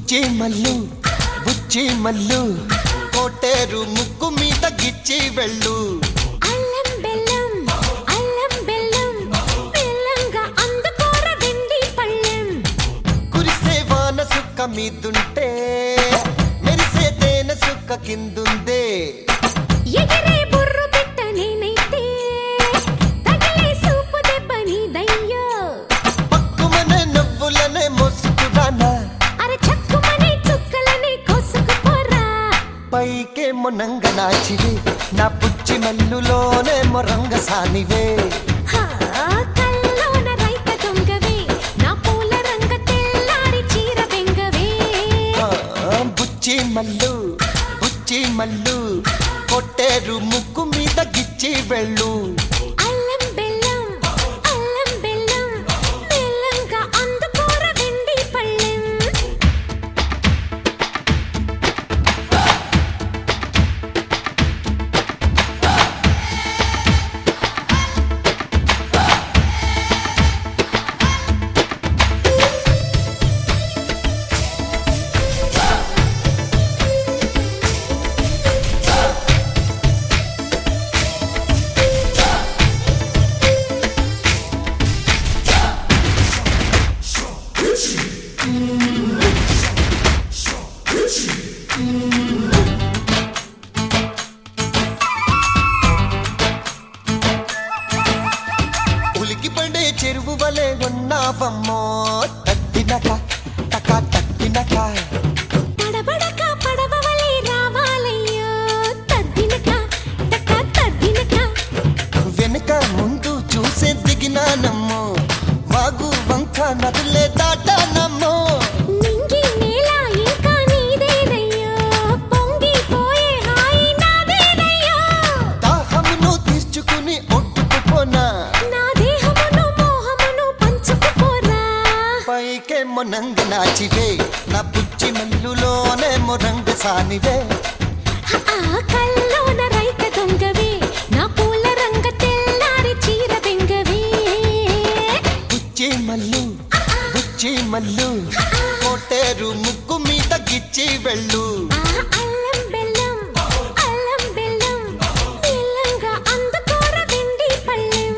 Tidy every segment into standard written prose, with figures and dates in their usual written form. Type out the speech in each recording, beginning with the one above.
బుచ్చి మల్లు బుచ్చి మల్లు కోటేరు ముక్కు మీద గిచ్చి వెళ్ళు అల్లం బెల్లం బెల్లంగా అందుకోర వెండి పళ్ళెం కురిసే వాన సుక్క మీదుంటే మెరిసే తేనె సుక్క కిందుందే ఎగిరే బుర్రు పిట్ట నేనైతే తగిలే సూపు దెబ్బ నీదయ్యో పక్కుమనే నవ్వులనే మోసుకురానా అర చక్కుమనే చుక్కలనే కోసుకుపోరా పైకే మొనంగ నాచివే నా పుచ్చి మల్లులోనే మొరంగ సానివే హా కల్లోన రైక దొంగవే నా పూల రంగ తెల్లారి చీర బెంగవే బుచ్చి మల్లు కొట్టేరు ముక్కు మీద గిచ్చి వెళ్ళు అల్లం బెల్లం బెల్లంగా అందుకోర వెండి పళ్ళెం ఉలికి పడే చెరువు వలె ఉన్నావమ్మో తట్టినక తట్టినక తడబడక పడవలే రావాలయ్యో తద్దినక వెనుక ముందు చూసే దిగినానమ్మో వాగు వంక నదులే దాటానమ్మో నింగి నేల ఇంకా నీదేనయ్యో పొంగిపోయే హాయి నాదేనయ్యో దాహమును తీర్చుకుని ఒట్టుకుపోనా నా దేహమును మోహమును పంచుకుపోరా పైకే మొనంగ నాచివే నా పుచ్చి మల్లులోనే మొరంగ సానివే ఆ కల్లోన రైక దొంగవే నా పూల రంగ తెల్లారి చీర బెంగవే బుచ్చి మల్లు కోటేరు ముక్కు మీద గిచ్చి వెళ్ళు అల్లం బెల్లం బెల్లంగా అందుకోర వెండి పళ్ళెం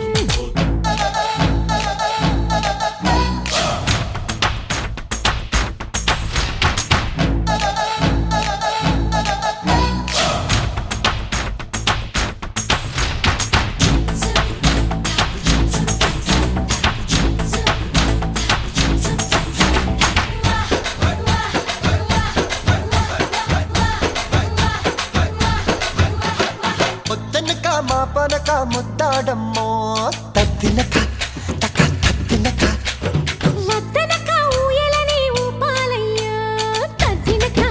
పొద్దనక మా పనక ముద్దాడమ్మో తద్దినక తద్దినక వద్దనక ఊయలని ఊపాలయ్యో తద్దినక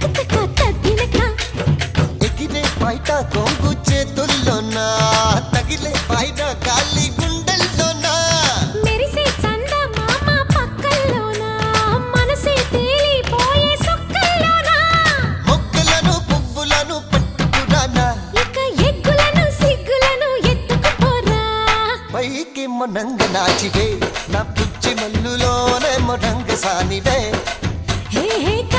ఎగిరే బయట కొంగు చేతుల్లోనా తగిలే బయట గాలి గుండెల్లోనా మెరిసే చంద మామ పక్కల్లోనా మనసే తేలిపోయే సుక్కల్లోనా మొక్కలను పువ్వులను పట్టుకురానా ఇక ఎగ్గులను సిగ్గులను ఎత్తుకుపోరా పైకి మొనంగ నాచివే నా పుచ్చి మల్లులోనే మొరంగ సానివే హే హే